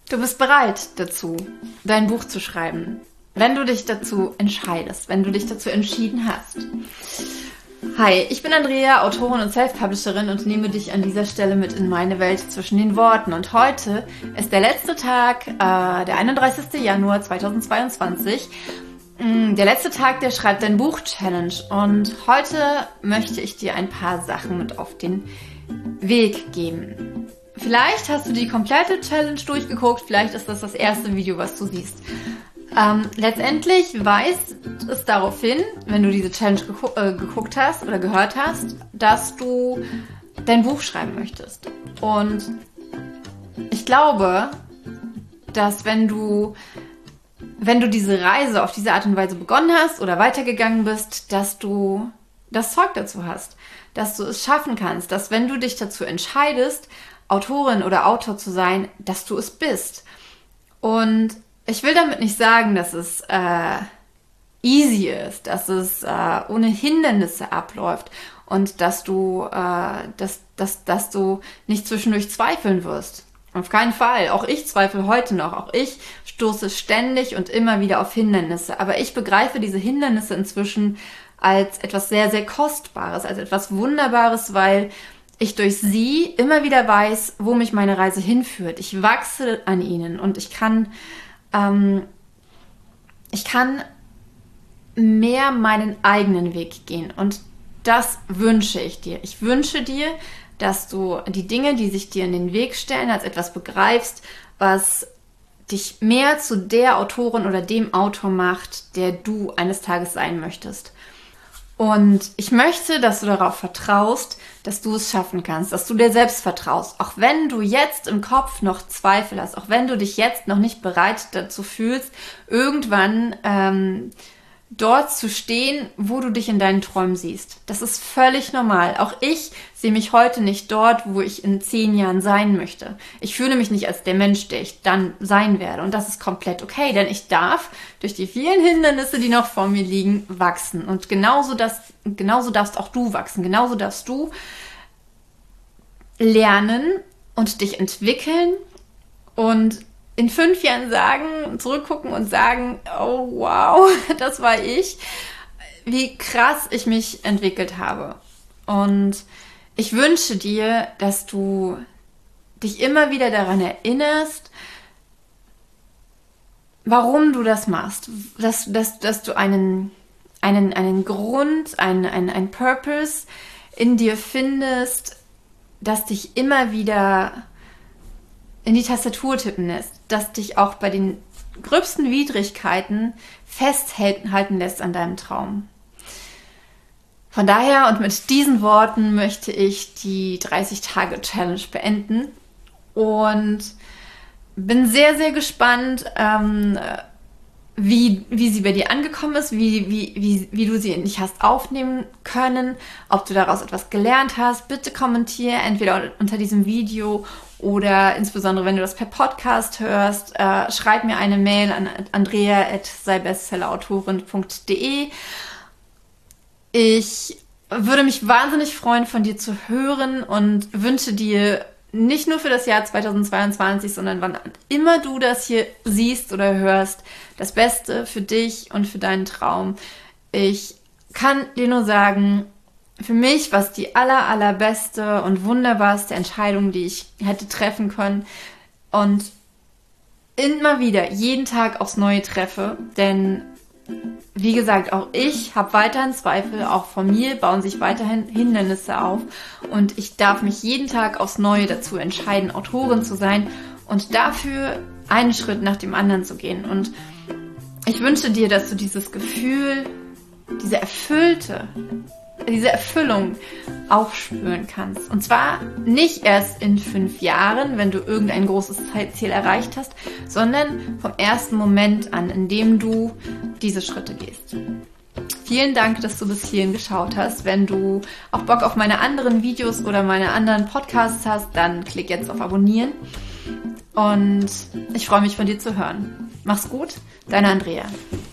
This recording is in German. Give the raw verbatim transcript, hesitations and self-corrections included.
Du bist bereit dazu, dein Buch zu schreiben, wenn du dich dazu entscheidest, wenn du dich dazu entschieden hast. Hi, ich bin Andrea, Autorin und Self-Publisherin und nehme dich an dieser Stelle mit in meine Welt zwischen den Worten. Und heute ist der letzte Tag, äh, der einunddreißigster Januar zweitausendzweiundzwanzig, mh, der letzte Tag der Schreib dein Buch Challenge. Und heute möchte ich dir ein paar Sachen mit auf den Weg geben. Vielleicht hast du die komplette Challenge durchgeguckt, vielleicht ist das das erste Video, was du siehst. Ähm, letztendlich weist es darauf hin, wenn du diese Challenge geguckt, äh, geguckt hast oder gehört hast, dass du dein Buch schreiben möchtest. Und ich glaube, dass wenn du, wenn du diese Reise auf diese Art und Weise begonnen hast oder weitergegangen bist, dass du das Zeug dazu hast, dass du es schaffen kannst, dass wenn du dich dazu entscheidest, Autorin oder Autor zu sein, dass du es bist. Und ich will damit nicht sagen, dass es äh, easy ist, dass es äh, ohne Hindernisse abläuft und dass du, äh, dass, dass, dass du nicht zwischendurch zweifeln wirst. Auf keinen Fall. Auch ich zweifle heute noch. Auch ich stoße ständig und immer wieder auf Hindernisse. Aber ich begreife diese Hindernisse inzwischen als etwas sehr, sehr Kostbares, als etwas Wunderbares, weil ich durch sie immer wieder weiß, wo mich meine Reise hinführt. Ich wachse an ihnen und ich kann, ähm, ich kann mehr meinen eigenen Weg gehen. Und das wünsche ich dir. Ich wünsche dir, dass du die Dinge, die sich dir in den Weg stellen, als etwas begreifst, was dich mehr zu der Autorin oder dem Autor macht, der du eines Tages sein möchtest. Und ich möchte, dass du darauf vertraust, dass du es schaffen kannst, dass du dir selbst vertraust. Auch wenn du jetzt im Kopf noch Zweifel hast, auch wenn du dich jetzt noch nicht bereit dazu fühlst, irgendwann ähm, dort zu stehen, wo du dich in deinen Träumen siehst. Das ist völlig normal. Auch ich sehe mich heute nicht dort, wo ich in zehn Jahren sein möchte. Ich fühle mich nicht als der Mensch, der ich dann sein werde. Und das ist komplett okay, denn ich darf durch die vielen Hindernisse, die noch vor mir liegen, wachsen. Und genauso, das, genauso darfst auch du wachsen. Genauso darfst du lernen und dich entwickeln und in fünf Jahren sagen, zurückgucken und sagen, oh wow, das war ich, wie krass ich mich entwickelt habe. Und ich wünsche dir, dass du dich immer wieder daran erinnerst, warum du das machst, dass, dass, dass du einen, einen, einen Grund, einen, einen, einen Purpose in dir findest, das dich immer wieder in die Tastatur tippen lässt, das dich auch bei den gröbsten Widrigkeiten festhalten lässt an deinem Traum. Von daher und mit diesen Worten möchte ich die dreißig-Tage-Challenge beenden und bin sehr, sehr gespannt, ähm, wie, wie sie bei dir angekommen ist, wie, wie, wie, wie du sie nicht hast aufnehmen können, ob du daraus etwas gelernt hast. Bitte kommentiere entweder unter diesem Video oder insbesondere, wenn du das per Podcast hörst, äh, schreib mir eine Mail an andrea at sei bestsellerautorin punkt de. Ich würde mich wahnsinnig freuen, von dir zu hören und wünsche dir nicht nur für das Jahr zweitausendzweiundzwanzig, sondern wann immer du das hier siehst oder hörst, das Beste für dich und für deinen Traum. Ich kann dir nur sagen, für mich war es die aller, allerbeste und wunderbarste Entscheidung, die ich hätte treffen können und immer wieder, jeden Tag aufs Neue treffe, denn wie gesagt, auch ich habe weiterhin Zweifel, auch von mir bauen sich weiterhin Hindernisse auf und ich darf mich jeden Tag aufs Neue dazu entscheiden, Autorin zu sein und dafür einen Schritt nach dem anderen zu gehen. Und ich wünsche dir, dass du dieses Gefühl, diese erfüllte, diese Erfüllung aufspüren kannst. Und zwar nicht erst in fünf Jahren, wenn du irgendein großes Ziel erreicht hast, sondern vom ersten Moment an, in dem du diese Schritte gehst. Vielen Dank, dass du bis hierhin geschaut hast. Wenn du auch Bock auf meine anderen Videos oder meine anderen Podcasts hast, dann klick jetzt auf Abonnieren. Und ich freue mich, von dir zu hören. Mach's gut, deine Andrea.